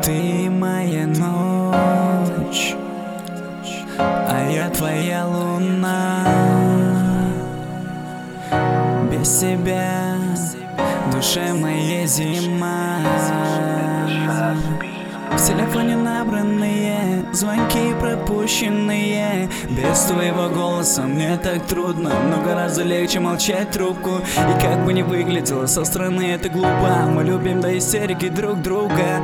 Ты моя ночь, а я твоя луна. Без тебя в душе моей зима. В телефоне набранные звонки пропущенные. Без твоего голоса мне так трудно, но гораздо легче молчать трубку. И как бы ни выглядело со стороны, это глупо. Мы любим до истерики друг друга.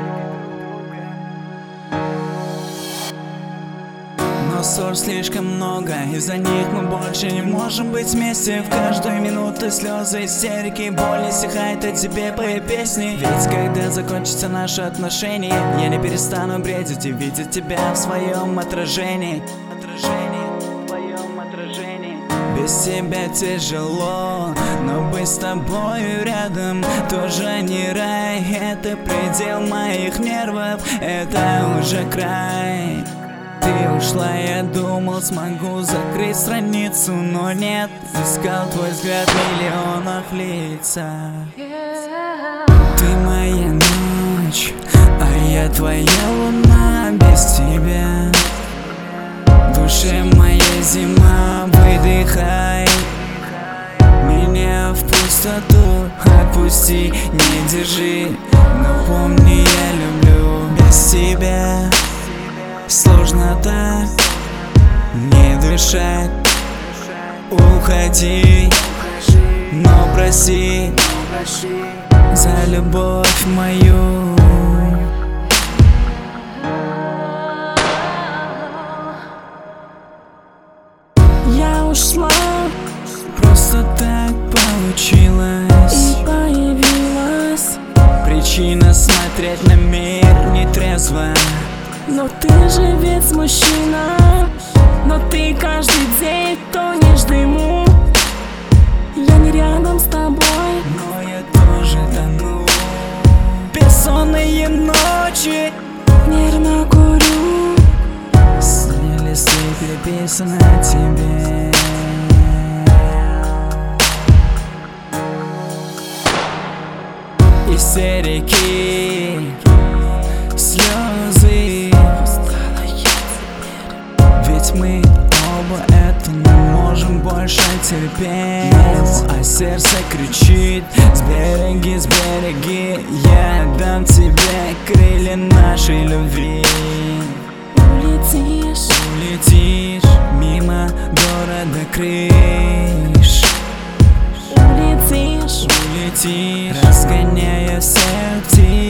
Но ссор слишком много, из-за них мы больше не можем быть вместе. В каждую минуту слезы, истерики, боль иссякает от тебе по песни. Ведь когда закончатся наши отношения, я не перестану бредить и видеть тебя в своем отражении. Без тебя тяжело, но быть с тобою рядом тоже не рай. Это предел моих нервов, это уже край. Ты ушла, я думал, смогу закрыть страницу, но нет. Искал твой взгляд в миллионах лицах. Ты моя ночь, а я твоя луна. Без тебя в душе моя зима. Выдыхай меня в пустоту, отпусти, не держи. Но помни, я люблю. Без тебя сложно так не дышать. Уходи, но проси за любовь мою. Я ушла, просто так получилось. и появилась Причина смотреть на мир нетрезво. но ты же ведь мужчина. Но ты каждый день тонешь в дыму. Я не рядом с тобой, Но я тоже тону. Бессонные ночи, нервно курю. сни листы переписаны тебе. Истерики, слезы, ведь мы оба это не можем больше терпеть. А сердце кричит: сбереги, сбереги. Я дам тебе крылья нашей любви. Улетишь мимо города крыш. Улетишь, разгоняя всех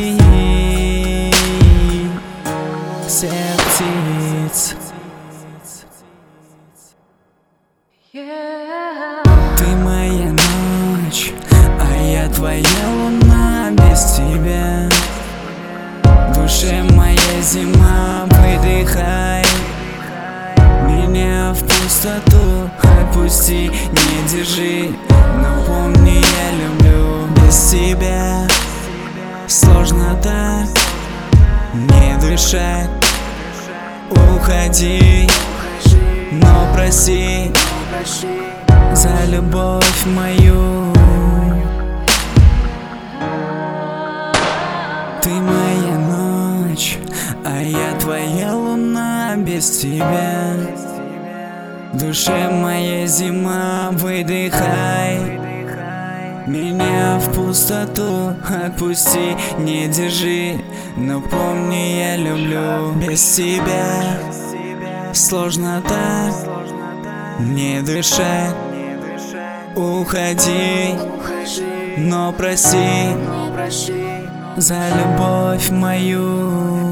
птиц. Ты моя ночь, а я твоя луна. Без тебя в душе моя зима. Выдыхай меня в пустоту, отпусти, не держи. Но помни, я люблю. Без тебя сложно так не дышать. Уходи, но проси за любовь мою. Ты моя ночь, а я твоя луна. Без тебя в душе моя зима. Выдыхай меня в пустоту, отпусти, не держи. Но помни, я люблю. Без тебя сложно так не дышать. Уходи, но проси за любовь мою.